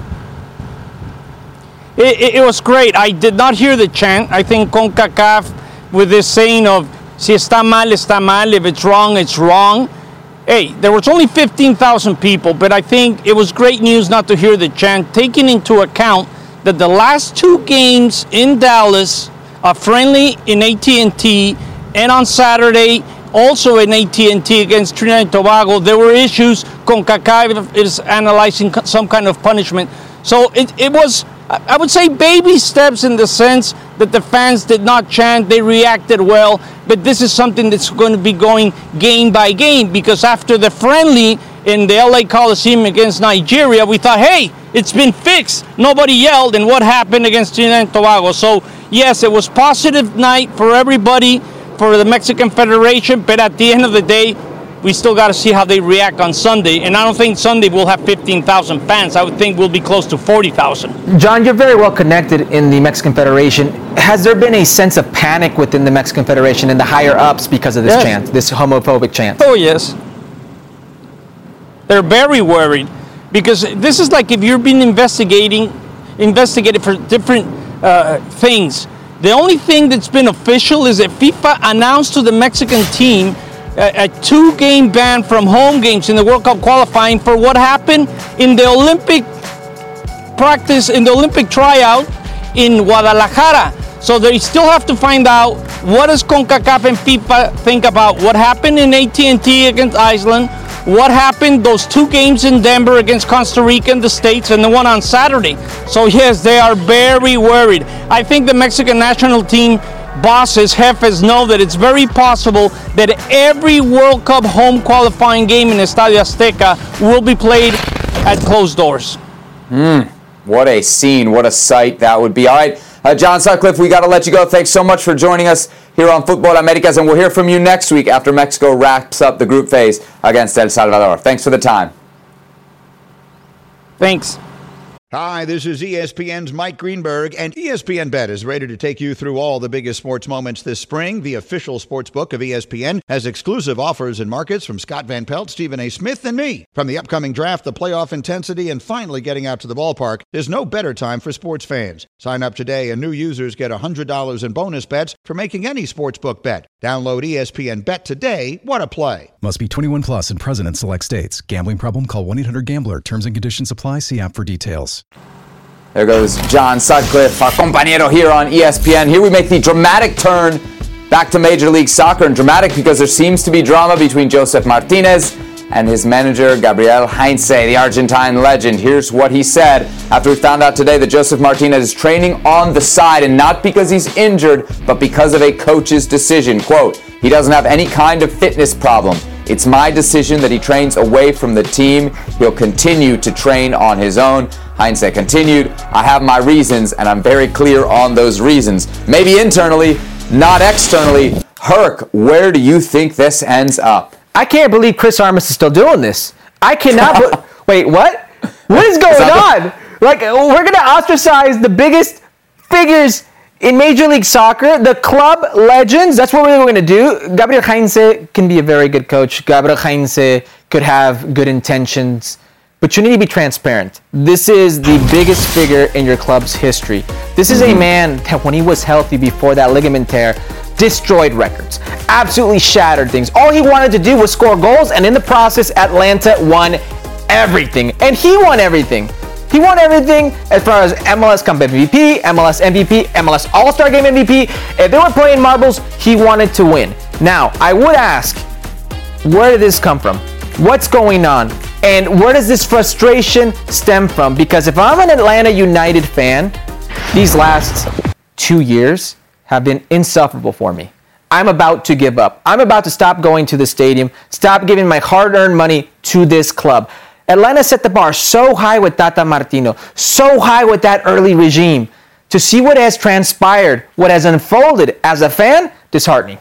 It, it, it was great. I did not hear the chant. I think CONCACAF, with this saying of, si está mal, está mal, if it's wrong, it's wrong. Hey, there was only fifteen thousand people, but I think it was great news not to hear the chant, taking into account that the last two games in Dallas, a friendly in A T and T, and on Saturday, also in A T and T against Trinidad and Tobago, there were issues. CONCACAF is analyzing some kind of punishment. So it, it was, I would say, baby steps in the sense that the fans did not chant, they reacted well, but this is something that's going to be going game by game, because after the friendly in the L A Coliseum against Nigeria, we thought, hey, it's been fixed. Nobody yelled, and what happened against Trinidad and Tobago? So, yes, it was positive night for everybody, for the Mexican Federation, but at the end of the day, we still got to see how they react on Sunday. And I don't think Sunday will have fifteen thousand fans. I would think we'll be close to forty thousand. John, you're very well connected in the Mexican Federation. Has there been a sense of panic within the Mexican Federation and the higher-ups because of this yes. chant, this homophobic chant? Oh, yes. They're very worried, because this is like if you've been investigating, investigated for different uh, things. The only thing that's been official is that FIFA announced to the Mexican team a, a two-game ban from home games in the World Cup qualifying for what happened in the Olympic practice, in the Olympic tryout in Guadalajara. So they still have to find out what does CONCACAF and FIFA think about what happened in A T and T against Iceland, what happened those two games in Denver against Costa Rica and the States, and the one on Saturday. So yes, they are very worried. I think the Mexican national team bosses, jefes, know that it's very possible that every World Cup home qualifying game in Estadio Azteca will be played at closed doors. Mm, what a scene, what a sight that would be. All right, uh, John Sutcliffe, we got to let you go. Thanks so much for joining us here on Football Americas, and we'll hear from you next week after Mexico wraps up the group phase against El Salvador. Thanks for the time. Thanks. Hi, this is E S P N's Mike Greenberg, and E S P N Bet is ready to take you through all the biggest sports moments this spring. The official sports book of E S P N has exclusive offers and markets from Scott Van Pelt, Stephen A. Smith, and me. From the upcoming draft, the playoff intensity, and finally getting out to the ballpark, there's no better time for sports fans. Sign up today, and new users get one hundred dollars in bonus bets for making any sportsbook bet. Download E S P N Bet today. What a play. Must be twenty-one plus and present in select states. Gambling problem? Call one eight hundred gambler. Terms and conditions apply. See app for details. There goes John Sutcliffe, our compañero here on E S P N. Here we make the dramatic turn Back to Major League Soccer, and dramatic because there seems to be drama between Josef Martinez and his manager, Gabriel Heinze, the Argentine legend. Here's what he said after we found out today that Josef Martinez is training on the side, and not because he's injured, but because of a coach's decision. Quote, he doesn't have any kind of fitness problem. It's my decision that he trains away from the team. He'll continue to train on his own. Heinze continued, I have my reasons, and I'm very clear on those reasons. Maybe internally, not externally. Herc, where do you think this ends up? I can't believe Chris Armas is still doing this. I cannot. Be- Wait, what? What is going on? Like, we're going to ostracize the biggest figures in Major League Soccer, the club legends. That's what we're going to do. Gabriel Heinze can be a very good coach. Gabriel Heinze could have good intentions. But you need to be transparent. This is the biggest figure in your club's history. This is a man that when he was healthy before that ligament tear, destroyed records, absolutely shattered things. All he wanted to do was score goals, and in the process, Atlanta won everything. And he won everything. He won everything as far as M L S Cup M V P, M L S M V P, M L S All-Star Game M V P. If they were playing marbles, he wanted to win. Now, I would ask, where did this come from? What's going on? And where does this frustration stem from? Because if I'm an Atlanta United fan, these last two years have been insufferable for me. I'm about to give up. I'm about to stop going to the stadium, stop giving my hard-earned money to this club. Atlanta set the bar so high with Tata Martino, so high with that early regime. To see what has transpired, what has unfolded as a fan, disheartening.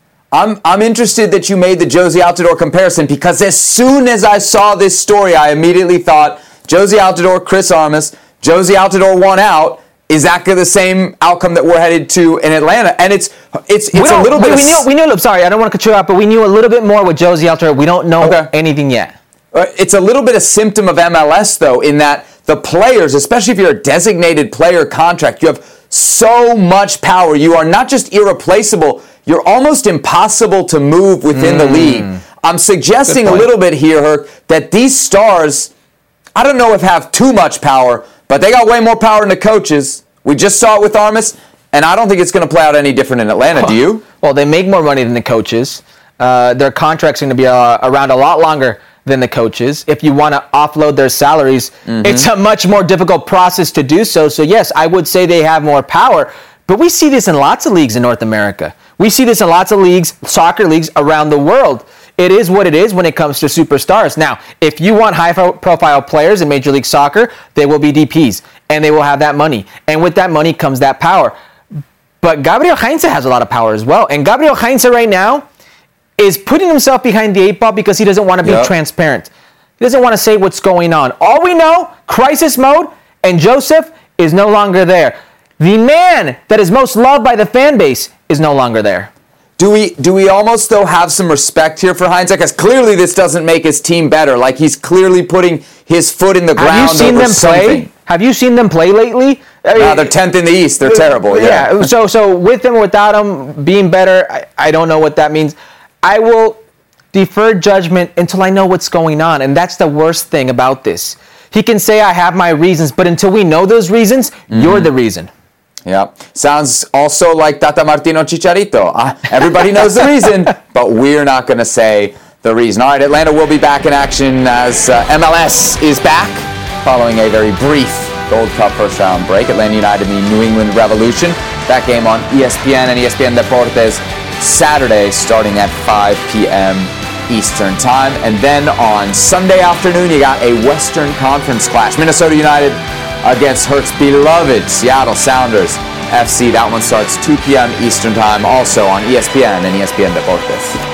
I'm I'm interested that you made the Jozy Altidore comparison, because as soon as I saw this story, I immediately thought, Jozy Altidore, Chris Armas, Jozy Altidore won out. Is that the same outcome that we're headed to in Atlanta? And it's it's it's a little bit. We, we knew we knew. I'm sorry, I don't want to cut you out, but we knew a little bit more with Jozy Altidore. We don't know okay. anything yet. Uh, it's a little bit a symptom of M L S, though, in that the players, especially if you're a designated player contract, you have so much power. You are not just irreplaceable. You're almost impossible to move within mm. the league. I'm suggesting a little bit here, Herc, that these stars, I don't know if have too much power, but they got way more power than the coaches. We just saw it with Armas, and I don't think it's going to play out any different in Atlanta. Do you? Well, they make more money than the coaches. Uh, their contracts are going to be uh, around a lot longer than the coaches. If you want to offload their salaries, mm-hmm. it's a much more difficult process to do so. So, yes, I would say they have more power. But we see this in lots of leagues in North America. We see this in lots of leagues, soccer leagues around the world. It is what it is when it comes to superstars. Now, if you want high-profile players in Major League Soccer, they will be D Ps, and they will have that money. And with that money comes that power. But Gabriel Heinze has a lot of power as well. And Gabriel Heinze right now is putting himself behind the eight ball because he doesn't want to be yep. transparent. He doesn't want to say what's going on. All we know, crisis mode, and Josef is no longer there. The man that is most loved by the fan base is no longer there. Do we do we almost, though, have some respect here for Heinze? Because clearly this doesn't make his team better. Like, he's clearly putting his foot in the ground. Have you seen over them something. play? Have you seen them play lately? I mean, no, they're tenth in the East. They're terrible. Yeah. yeah. So so with them or without them being better, I, I don't know what that means. I will defer judgment until I know what's going on. And that's the worst thing about this. He can say, I have my reasons, but until we know those reasons, mm-hmm. you're the reason. Yeah. Sounds also like Tata Martino Chicharito. Uh, everybody knows the reason, but we're not going to say the reason. All right, Atlanta will be back in action as uh, M L S is back following a very brief Gold Cup first round break. Atlanta United and the New England Revolution. That game on E S P N and E S P N Deportes Saturday starting at five p.m. Eastern Time. And then on Sunday afternoon, you got a Western Conference clash. Minnesota United against Herc's beloved Seattle Sounders F C. That one starts two p.m. Eastern Time, also on E S P N and E S P N Deportes.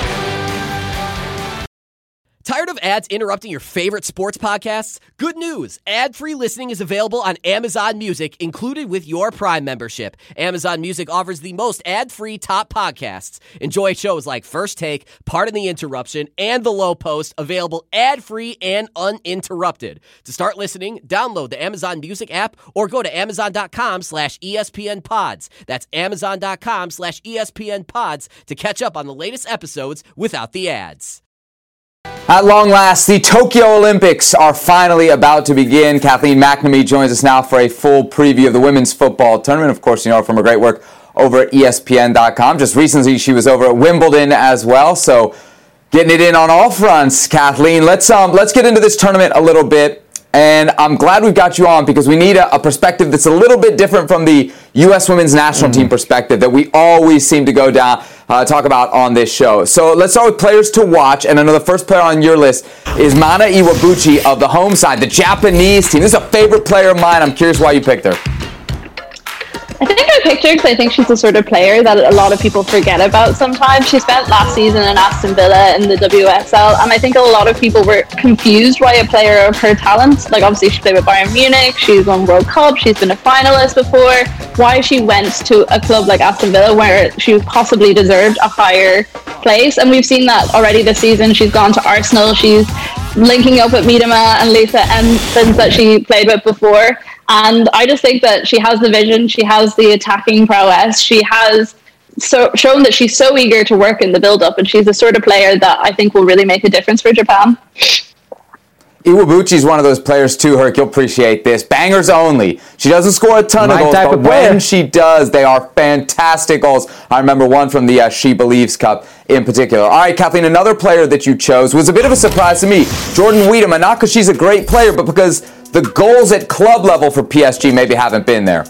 Tired of ads interrupting your favorite sports podcasts? Good news! Ad-free listening is available on Amazon Music, included with your Prime membership. Amazon Music offers the most ad-free top podcasts. Enjoy shows like First Take, Pardon the Interruption, and The Low Post, available ad-free and uninterrupted. To start listening, download the Amazon Music app or go to amazon.com slash ESPN pods. That's amazon.com slash ESPN pods to catch up on the latest episodes without the ads. At long last, the Tokyo Olympics are finally about to begin. Kathleen McNamee joins us now for a full preview of the women's football tournament. Of course, you know her from her great work over at E S P N dot com. Just recently, she was over at Wimbledon as well. So getting it in on all fronts, Kathleen. Let's um let's get into this tournament a little bit. And I'm glad we've got you on because we need a, a perspective that's a little bit different from the U S Women's National mm. Team perspective that we always seem to go down, uh, talk about on this show. So let's start with players to watch. And I know the first player on your list is Mana Iwabuchi of the home side, the Japanese team. This is a favorite player of mine. I'm curious why you picked her. I think I picked her because I think she's the sort of player that a lot of people forget about sometimes. She spent last season in Aston Villa in the W S L, and I think a lot of people were confused why a player of her talent, like obviously she played with Bayern Munich, she's won World Cup, she's been a finalist before, why she went to a club like Aston Villa where she possibly deserved a higher place. And we've seen that already this season. She's gone to Arsenal, she's linking up with Miedema and Lisa Evans that she played with before. And I just think that she has the vision, she has the attacking prowess, she has so shown that she's so eager to work in the build-up, and she's the sort of player that I think will really make a difference for Japan. Iwabuchi's one of those players too, Herc, you'll appreciate this. Bangers only. She doesn't score a ton My of goals, type but of player. when she does, they are fantastic goals. I remember one from the uh, She Believes Cup in particular. All right, Kathleen, another player that you chose was a bit of a surprise to me. Jordyn Huitema, not because she's a great player, but because the goals at club level for P S G maybe haven't been there.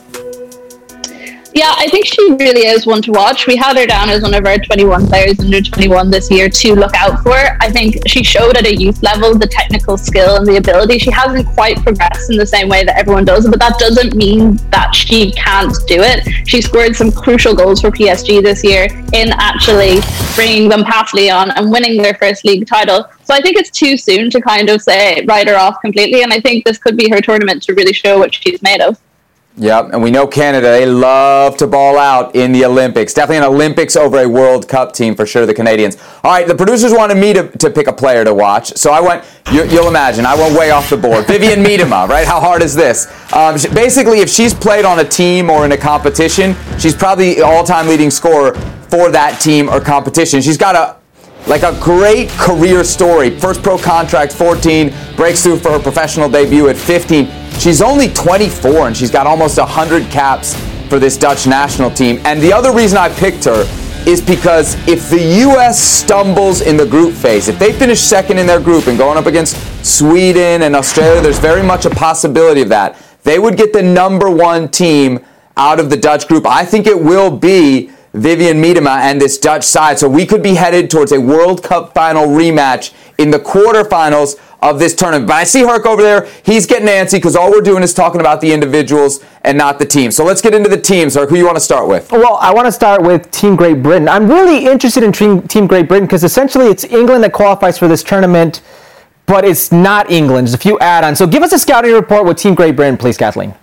Yeah, I think she really is one to watch. We had her down as one of our twenty-one players under twenty-one this year to look out for. I think she showed at a youth level the technical skill and the ability. She hasn't quite progressed in the same way that everyone does, but that doesn't mean that she can't do it. She scored some crucial goals for P S G this year in actually bringing them past Lyon and winning their first league title. So I think it's too soon to kind of say write her off completely, and I think this could be her tournament to really show what she's made of. Yep, and we know Canada, they love to ball out in the Olympics. Definitely an Olympics over a World Cup team for sure, the Canadians. All right, the producers wanted me to, to pick a player to watch, so I went, you, you'll imagine, I went way off the board. Vivianne Miedema, right? How hard is this? Um, she, basically, if she's played on a team or in a competition, she's probably the all-time leading scorer for that team or competition. She's got a like a great career story. First pro contract, fourteen, breaks through for her professional debut at fifteen. She's only twenty-four and she's got almost one hundred caps for this Dutch national team. And the other reason I picked her is because if the U S stumbles in the group phase, if they finish second in their group and going up against Sweden and Australia, there's very much a possibility of that. They would get the number one team out of the Dutch group. I think it will be Vivianne Miedema and this Dutch side. So we could be headed towards a World Cup final rematch in the quarterfinals of this tournament. But I see Herc over there. He's getting antsy because all we're doing is talking about the individuals and not the team. So let's get into the teams. Herc, who you want to start with? Well, I want to start with Team Great Britain. I'm really interested in Team Great Britain because essentially it's England that qualifies for this tournament, but it's not England. There's a few add-ons. So give us a scouting report with Team Great Britain, please, Kathleen.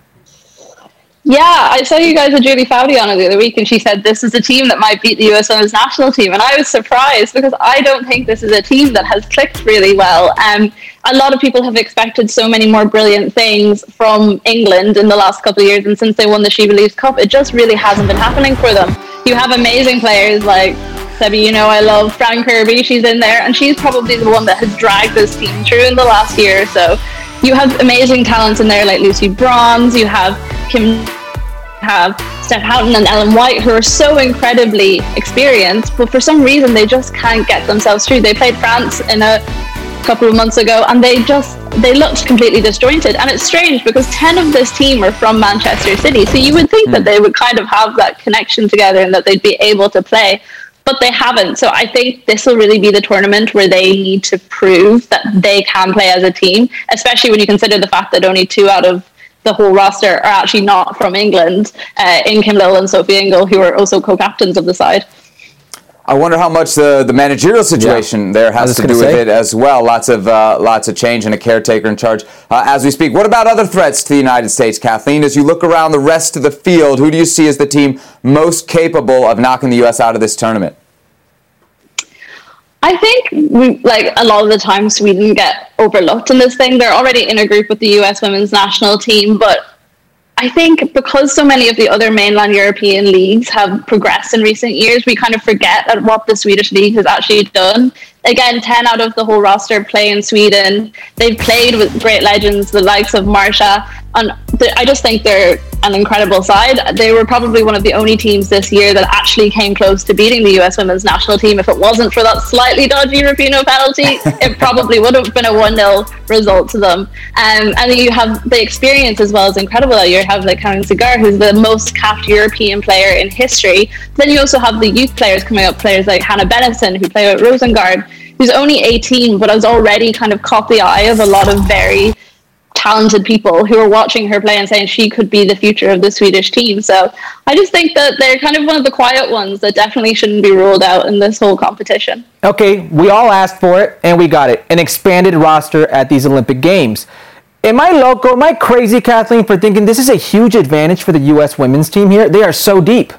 Yeah, I saw you guys with Julie Foudy on it the other week, and she said this is a team that might beat the U S Women's national team, and I was surprised because I don't think this is a team that has clicked really well. Um, a lot of people have expected so many more brilliant things from England in the last couple of years, and since they won the She Believes Cup, it just really hasn't been happening for them. You have amazing players like Sebi, you know I love Fran Kirby, she's in there, and she's probably the one that has dragged this team through in the last year or so. You have amazing talents in there like Lucy Bronze, you have Kim, have Steph Houghton and Ellen White, who are so incredibly experienced, but for some reason they just can't get themselves through. They played France in a couple of months ago and they just, they looked completely disjointed. And it's strange because ten of this team are from Manchester City, so you would think mm. that they would kind of have that connection together and that they'd be able to play. But they haven't. So I think this will really be the tournament where they need to prove that they can play as a team, especially when you consider the fact that only two out of the whole roster are actually not from England, uh, in Kim Little and Sophie Ingle, who are also co-captains of the side. I wonder how much the, the managerial situation yeah. there has to do say. with it as well. Lots of uh, lots of change and a caretaker in charge uh, as we speak. What about other threats to the United States, Kathleen? As you look around the rest of the field, who do you see as the team most capable of knocking the U S out of this tournament? I think we, like a lot of the time Sweden get overlooked in this thing. They're already in a group with the U S women's national team, but I think because so many of the other mainland European leagues have progressed in recent years, we kind of forget at what the Swedish league has actually done. Again, ten out of the whole roster play in Sweden. They've played with great legends, the likes of Marsha, and I just think they're an incredible side. They were probably one of the only teams this year that actually came close to beating the U S women's national team. If it wasn't for that slightly dodgy Rapinoe penalty, it probably would have been a one nil result to them. Um, and you have the experience as well as incredible. You have like Karin Segar, who's the most capped European player in history. Then you also have the youth players coming up, players like Hannah Bennison, who play at Rosengard, who's only eighteen, but has already kind of caught the eye of a lot of very talented people who are watching her play and saying she could be the future of the Swedish team. So I just think that they're kind of one of the quiet ones that definitely shouldn't be ruled out in this whole competition. Okay, we all asked for it and we got it. An expanded roster at these Olympic Games. Am I loco? Am I crazy, Kathleen, for thinking this is a huge advantage for the U S women's team here? They are so deep.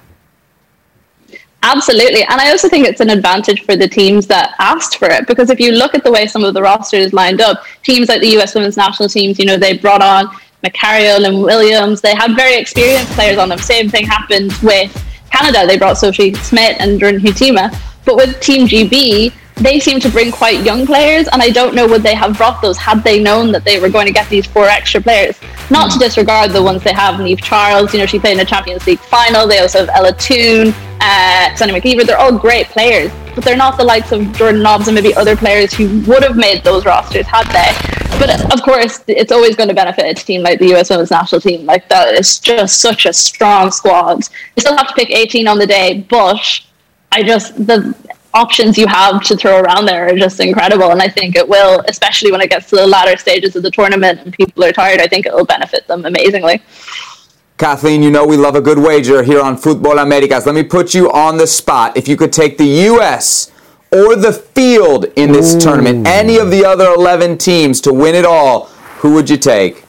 Absolutely. And I also think it's an advantage for the teams that asked for it, because if you look at the way some of the rosters lined up, teams like the U S women's national teams, you know, they brought on Macario and Williams. They had very experienced players on them. Same thing happened with Canada. They brought Sophie Smith and Jordan Hutima. But with Team G B, they seem to bring quite young players, and I don't know would they have brought those had they known that they were going to get these four extra players. Not mm. to disregard the ones they have. Niamh Charles, you know, she played in a Champions League final. They also have Ella Toone, uh, Sonny McKeever. They're all great players, but they're not the likes of Jordan Nobbs and maybe other players who would have made those rosters had they. But of course, it's always going to benefit a team like the U S women's national team. Like, that is just such a strong squad. You still have to pick eighteen on the day, but I just the options you have to throw around there are just incredible, and I think it will, especially when it gets to the latter stages of the tournament and people are tired, I think it will benefit them amazingly. Kathleen, you know we love a good wager here on Futbol Americas. Let me put you on the spot. If you could take the U S or the field in this Ooh. tournament, any of the other eleven teams to win it all, who would you take?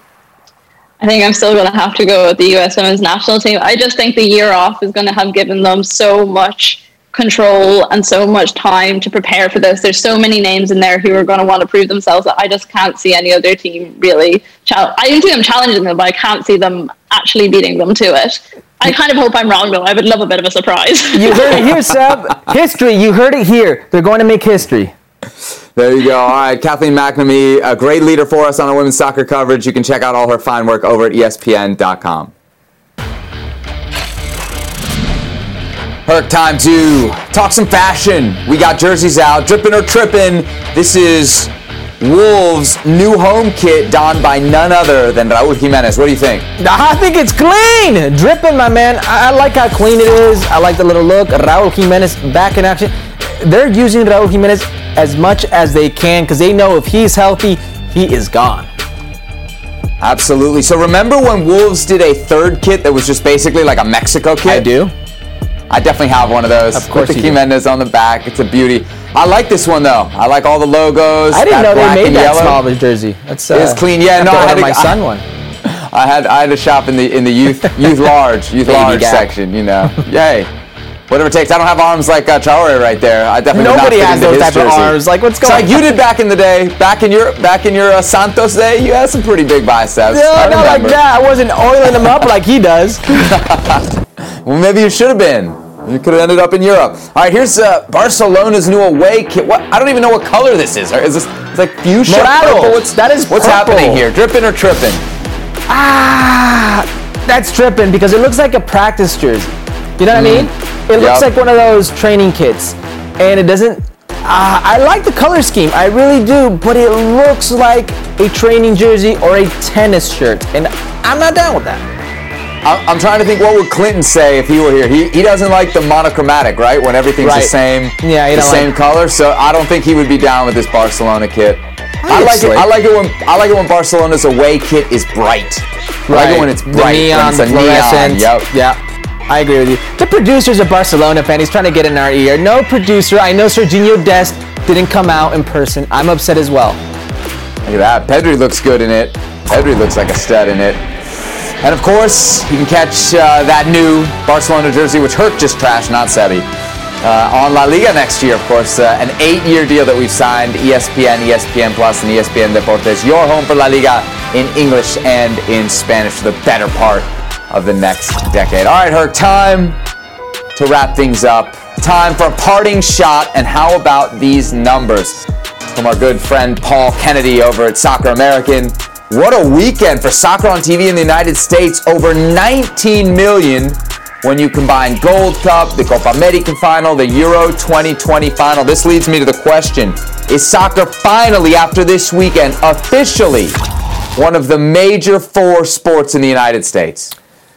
I think I'm still going to have to go with the U S women's national team. I just think the year off is going to have given them so much control and so much time to prepare for this. There's so many names in there who are going to want to prove themselves that I just can't see any other team really. Chal- I can see them challenging them, but I can't see them actually beating them to it. I kind of hope I'm wrong, though. I would love a bit of a surprise. You heard it here, Seb. History. You heard it here. They're going to make history. There you go. All right, Kathleen McNamee, a great leader for us on our women's soccer coverage. You can check out all her fine work over at E S P N dot com. Herc, time to talk some fashion. We got jerseys out, dripping or tripping. This is Wolves' new home kit donned by none other than Raul Jimenez. What do you think? I think it's clean. Dripping, my man. I like how clean it is. I like the little look. Raul Jimenez back in action. They're using Raul Jimenez as much as they can because they know if he's healthy, he is gone. Absolutely. So remember when Wolves did a third kit that was just basically like a Mexico kit? I do. I definitely have one of those. Of course, with the you Jimenez do. on the back. It's a beauty. I like this one though. I like all the logos. I didn't know they made that yellow. small of a jersey. That's uh, it's clean. Yeah, no, I had to, my son one. I had I had to shop in the in the youth youth large youth large gap. section. You know, yay. Whatever it takes. I don't have arms like uh, Traore right there. I definitely nobody would not has those type jersey. of arms. Like what's going? It's like you did back in the day, back in your back in your uh, Santos day. You had some pretty big biceps. No, not like that. I wasn't oiling them up like he does. Well, maybe you should have been. You could have ended up in Europe. All right, here's uh, Barcelona's new away kit. What? I don't even know what color this is. Is this it's like fuchsia Morado. purple? What's, that is what's purple. happening here? Dripping or tripping? Ah, that's tripping because it looks like a practice jersey. You know what mm. I mean? It looks yep. like one of those training kits, and it doesn't. Uh, I like the color scheme, I really do, but it looks like a training jersey or a tennis shirt, and I'm not down with that. I'm trying to think, what would Clinton say if he were here? He he doesn't like the monochromatic, right? When everything's right. the same, yeah, the same like color. So I don't think he would be down with this Barcelona kit. I, I like it. I like it when I like it when Barcelona's away kit is bright. I right. like it when it's bright. The neon, when it's a fluorescent. Neon. Yep. Yeah. I agree with you. The producer's a Barcelona fan. He's trying to get in our ear. No producer. I know Serginho Dest didn't come out in person. I'm upset as well. Look at that. Pedri looks good in it. Pedri looks like a stud in it. And of course, you can catch uh, that new Barcelona jersey, which Herc just trashed, not Sebi, uh, on La Liga next year, of course. Uh, an eight-year deal that we've signed, E S P N, E S P N Plus, and E S P N Deportes. Your home for La Liga in English and in Spanish for the better part of the next decade. All right, Herc, time to wrap things up. Time for a parting shot, and how about these numbers from our good friend Paul Kennedy over at Soccer American. what a weekend for soccer on T V in the United States. Over nineteen million when you combine Gold Cup, the Copa America final, the Euro twenty twenty final. This leads me to the question, is soccer finally, after this weekend, officially one of the major four sports in the United States?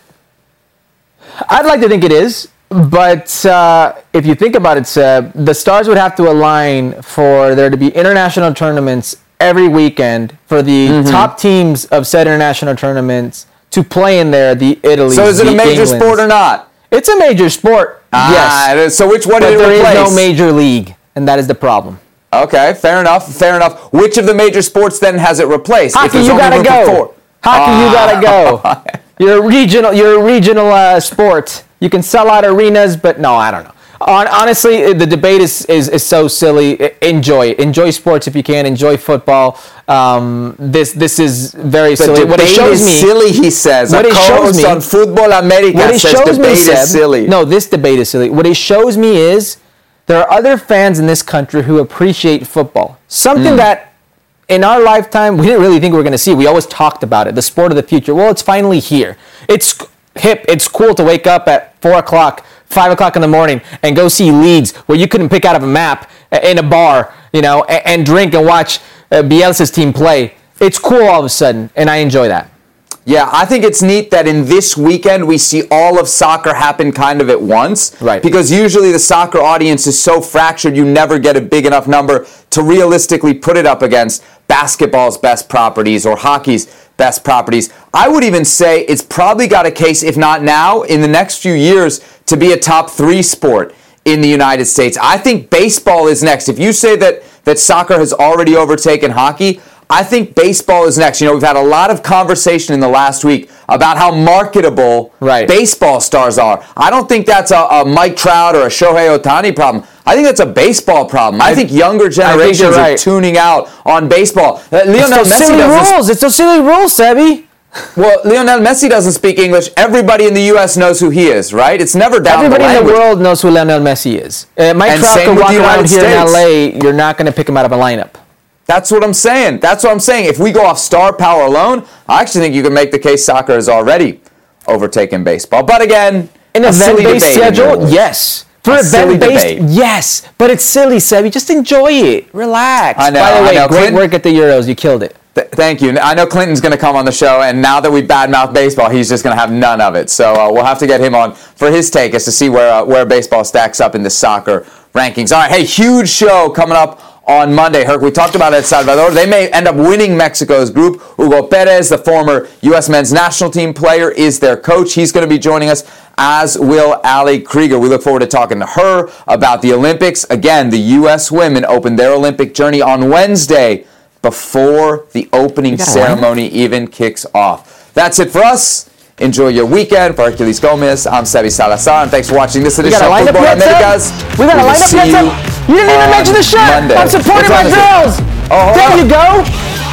I'd like to think it is, but uh, if you think about it, Seb, the stars would have to align for there to be international tournaments every weekend for the mm-hmm. top teams of said international tournaments to play in there, the Italy. So is it a major Englands. sport or not? It's a major sport, ah, yes. So which one did it replace? But there is no major league, and that is the problem. Okay, fair enough, fair enough. Which of the major sports then has it replaced? Hockey, you gotta go. Hockey, uh, you gotta go. You're a regional, you're a regional uh, sport. You can sell out arenas, but no, I don't know. Honestly, the debate is, is, is so silly. Enjoy it. Enjoy sports if you can. Enjoy football. Um, this this is very the silly. What it shows is me, silly, he says. What a it shows me on Football America what it says shows debate me, Seb, is silly. No, this debate is silly. What it shows me is there are other fans in this country who appreciate football. Something mm. that in our lifetime we didn't really think we were going to see. We always talked about it, the sport of the future. Well, it's finally here. It's hip. It's cool to wake up at four o'clock. Five o'clock in the morning and go see leagues where you couldn't pick out of a map in a bar, you know, and, and drink and watch uh, Bielsa's team play. It's cool all of a sudden, and I enjoy that. Yeah, I think it's neat that in this weekend we see all of soccer happen kind of at once. Right. Because usually the soccer audience is so fractured you never get a big enough number to realistically put it up against basketball's best properties or hockey's best properties. I would even say it's probably got a case, if not now, in the next few years, to be a top three sport in the United States. I think baseball is next. If you say that, that soccer has already overtaken hockey, I think baseball is next. You know, we've had a lot of conversation in the last week about how marketable right. baseball stars are. I don't think that's a, a Mike Trout or a Shohei Ohtani problem. I think that's a baseball problem. I, I think younger generations think right. are tuning out on baseball. Uh, Lionel it's those Messi silly doesn't rules. It's those silly rules, Sebby. Well, Lionel Messi doesn't speak English. Everybody in the U S knows who he is, right? It's never down Everybody the in language. the world knows who Lionel Messi is. Uh, Mike And Trout same can with walk the around United here in States. L A. You're not going to pick him out of a lineup. That's what I'm saying. That's what I'm saying. If we go off star power alone, I actually think you can make the case soccer has already overtaken baseball. But again, an event-based schedule, yes. For event-based, yes. But it's silly, Sebby. Just enjoy it. Relax. I know. By the way, I know. great Clinton, work at the Euros. You killed it. Th- thank you. I know Clinton's going to come on the show, and now that we badmouth baseball, he's just going to have none of it. So uh, we'll have to get him on for his take as to see where uh, where baseball stacks up in the soccer rankings. All right, hey, huge show coming up on Monday. Herc, we talked about El Salvador. They may end up winning Mexico's group. Hugo Perez, the former U S men's national team player, is their coach. He's going to be joining us, as will Ali Krieger. We look forward to talking to her about the Olympics. Again, the U S women opened their Olympic journey on Wednesday before the opening ceremony even kicks off. That's it for us. Enjoy your weekend. For Hercules Gomez, I'm Sebby Salazar, and thanks for watching this edition of Football Americas. We got a lineup yet, Seb? You didn't even mention the shirt. Monday. I'm supporting my girls. Oh, there on. you go.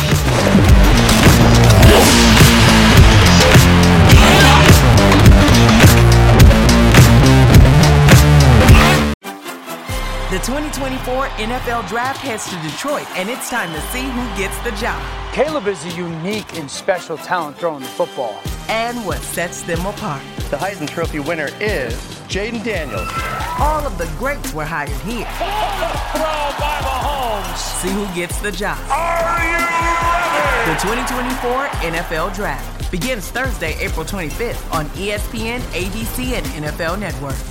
The twenty twenty-four N F L Draft heads to Detroit, and it's time to see who gets the job. Caleb is a unique and special talent throwing the football. And what sets them apart. The Heisman Trophy winner is Jaden Daniels. All of the greats were hired here. Throw by Mahomes. See who gets the job. Are you ready? The twenty twenty-four N F L Draft begins Thursday, April twenty-fifth on E S P N, A B C, and N F L Network.